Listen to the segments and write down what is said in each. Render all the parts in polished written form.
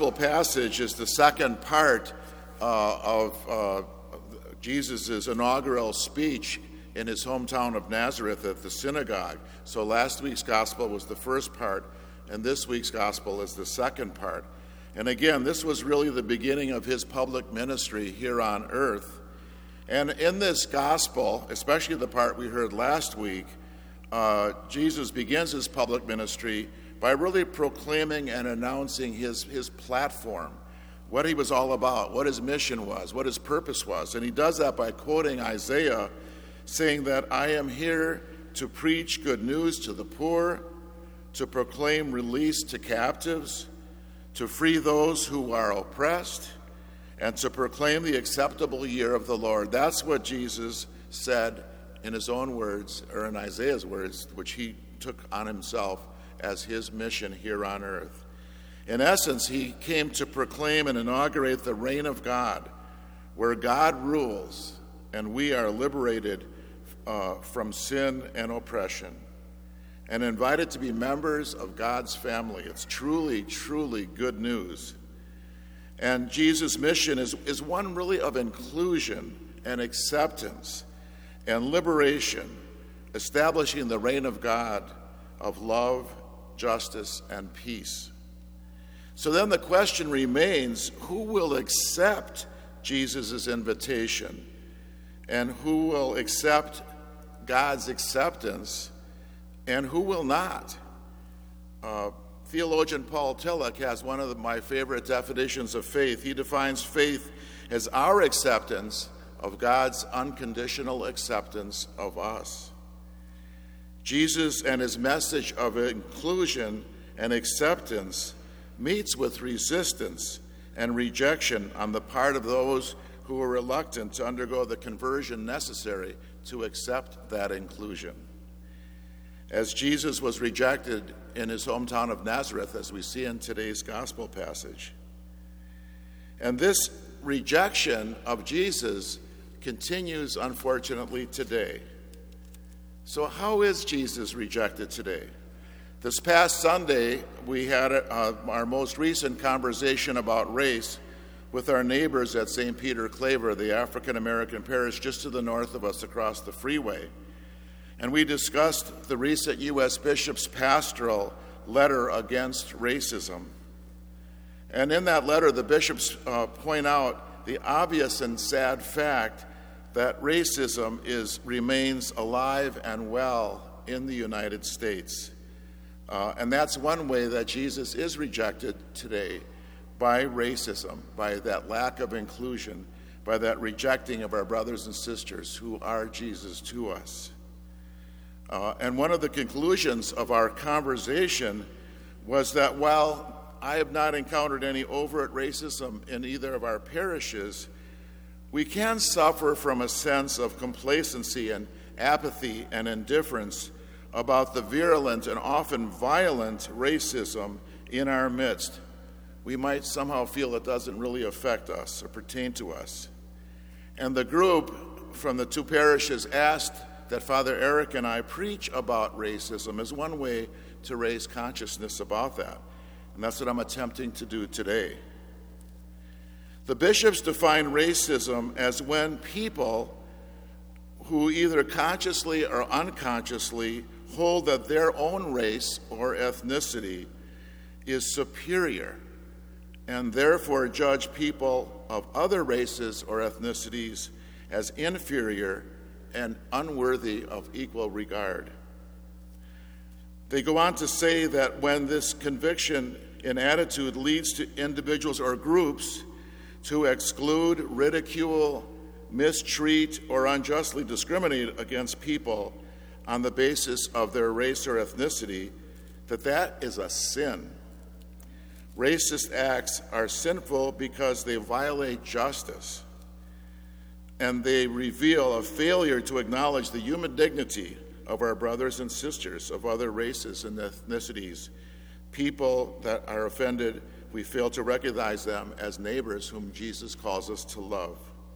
gospel passage is the second part of Jesus' inaugural speech in his hometown of Nazareth at the synagogue. So last week's gospel was the first part, and this week's gospel is the second part. And again, this was really the beginning of his public ministry here on earth. And in this gospel, especially the part we heard last week, Jesus begins his public ministry by really proclaiming and announcing his platform, what he was all about, what his mission was, what his purpose was. And he does that by quoting Isaiah, saying that I am here to preach good news to the poor, to proclaim release to captives, to free those who are oppressed, and to proclaim the acceptable year of the Lord. That's what Jesus said in his own words, or in Isaiah's words, which he took on himself as his mission here on earth. In essence, he came to proclaim and inaugurate the reign of God, where God rules and we are liberated from sin and oppression, and invited to be members of God's family. It's truly, truly good news. And Jesus' mission is one really of inclusion and acceptance and liberation, establishing the reign of God of love, justice, and peace. So then the question remains, who will accept Jesus' invitation? And who will accept God's acceptance? And who will not? Theologian Paul Tillich has one of my favorite definitions of faith. He defines faith as our acceptance of God's unconditional acceptance of us. Jesus and his message of inclusion and acceptance meets with resistance and rejection on the part of those who are reluctant to undergo the conversion necessary to accept that inclusion. As Jesus was rejected in his hometown of Nazareth, as we see in today's gospel passage. And this rejection of Jesus continues, unfortunately, today. So how is Jesus rejected today? This past Sunday, we had our most recent conversation about race with our neighbors at St. Peter Claver, the African-American parish just to the north of us across the freeway. And we discussed the recent U.S. Bishop's pastoral letter against racism. And in that letter, the bishops point out the obvious and sad fact that racism remains alive and well in the United States. And that's one way that Jesus is rejected today, by racism, by that lack of inclusion, by that rejecting of our brothers and sisters who are Jesus to us. And one of the conclusions of our conversation was that while I have not encountered any overt racism in either of our parishes, we can suffer from a sense of complacency and apathy and indifference about the virulent and often violent racism in our midst. We might somehow feel it doesn't really affect us or pertain to us. And the group from the two parishes asked that Father Eric and I preach about racism as one way to raise consciousness about that. And that's what I'm attempting to do today. The bishops define racism as when people who either consciously or unconsciously hold that their own race or ethnicity is superior and therefore judge people of other races or ethnicities as inferior and unworthy of equal regard. They go on to say that when this conviction and attitude leads to individuals or groups to exclude, ridicule, mistreat, or unjustly discriminate against people on the basis of their race or ethnicity, that is a sin. Racist acts are sinful because they violate justice, and they reveal a failure to acknowledge the human dignity of our brothers and sisters of other races and ethnicities. People that are offended, we fail to recognize them as neighbors whom Jesus calls us to love.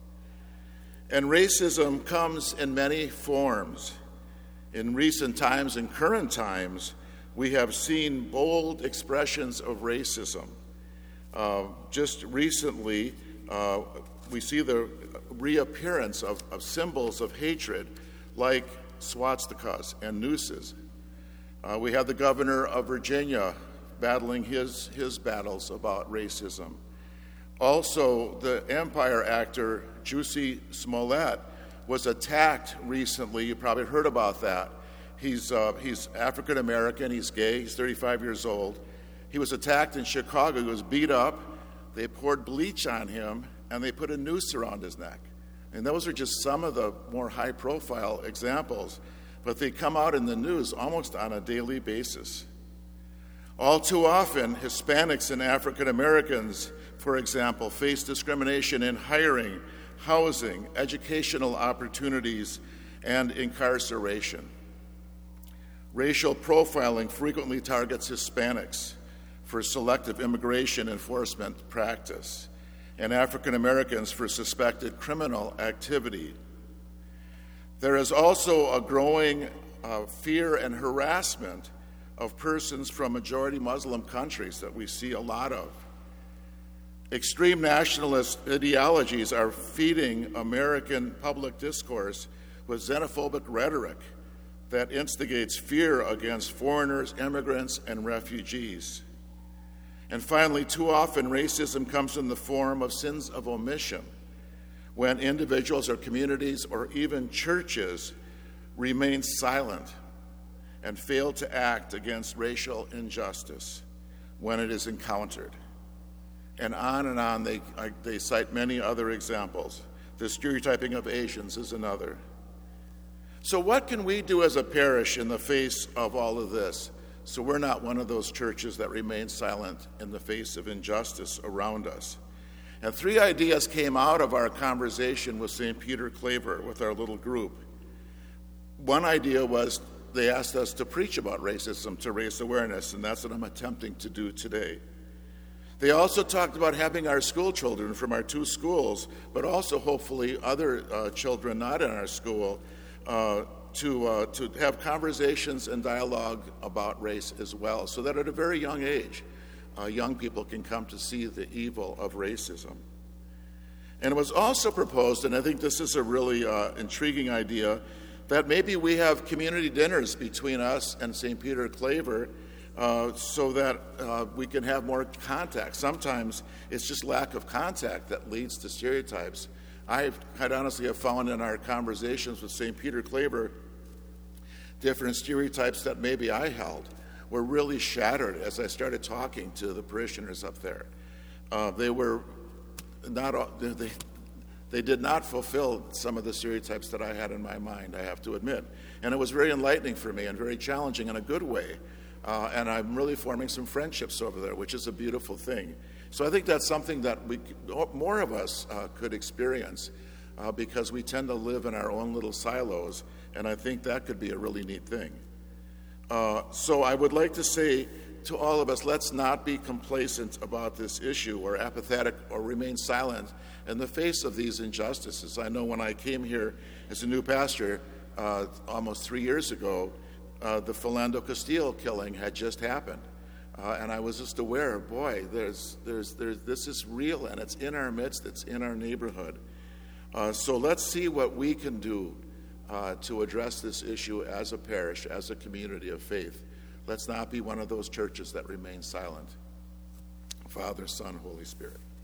And racism comes in many forms. In recent times and current times, we have seen bold expressions of racism. Just recently, we see the reappearance of symbols of hatred like swastikas and nooses. We have the governor of Virginia battling his battles about racism. Also, the Empire actor Jussie Smollett was attacked recently. You probably heard about that. He's African American, he's gay, he's 35 years old. He was attacked in Chicago, he was beat up. They poured bleach on him, and they put a noose around his neck. And those are just some of the more high-profile examples, but they come out in the news almost on a daily basis. All too often, Hispanics and African Americans, for example, face discrimination in hiring, housing, educational opportunities, and incarceration. Racial profiling frequently targets Hispanics for selective immigration enforcement practice, and African Americans for suspected criminal activity. There is also a growing fear and harassment of persons from majority Muslim countries that we see a lot of. Extreme nationalist ideologies are feeding American public discourse with xenophobic rhetoric that instigates fear against foreigners, immigrants, and refugees. And finally, too often, racism comes in the form of sins of omission, when individuals or communities or even churches remain silent and fail to act against racial injustice when it is encountered. And on, they cite many other examples. The stereotyping of Asians is another. So what can we do as a parish in the face of all of this, so we're not one of those churches that remain silent in the face of injustice around us? And 3 ideas came out of our conversation with St. Peter Claver with our little group. One idea was they asked us to preach about racism to raise awareness, and that's what I'm attempting to do today. They also talked about having our school children from our 2 schools, but also hopefully other children not in our school, to have conversations and dialogue about race as well, so that at a very young age, young people can come to see the evil of racism. And it was also proposed, and I think this is a really intriguing idea, that maybe we have community dinners between us and St. Peter Claver so that we can have more contact. Sometimes it's just lack of contact that leads to stereotypes. I quite honestly have found in our conversations with St. Peter Claver different stereotypes that maybe I held were really shattered as I started talking to the parishioners up there. They were not, they did not fulfill some of the stereotypes that I had in my mind, I have to admit. And it was very enlightening for me and very challenging in a good way. And I'm really forming some friendships over there, which is a beautiful thing. So I think that's something that more of us could experience because we tend to live in our own little silos, and I think that could be a really neat thing. So I would like to say to all of us, let's not be complacent about this issue or apathetic or remain silent in the face of these injustices. I know when I came here as a new pastor almost 3 years ago, the Philando Castile killing had just happened. And I was just aware, boy, this is real, and it's in our midst, it's in our neighborhood. So let's see what we can do to address this issue as a parish, as a community of faith. Let's not be one of those churches that remain silent. Father, Son, Holy Spirit.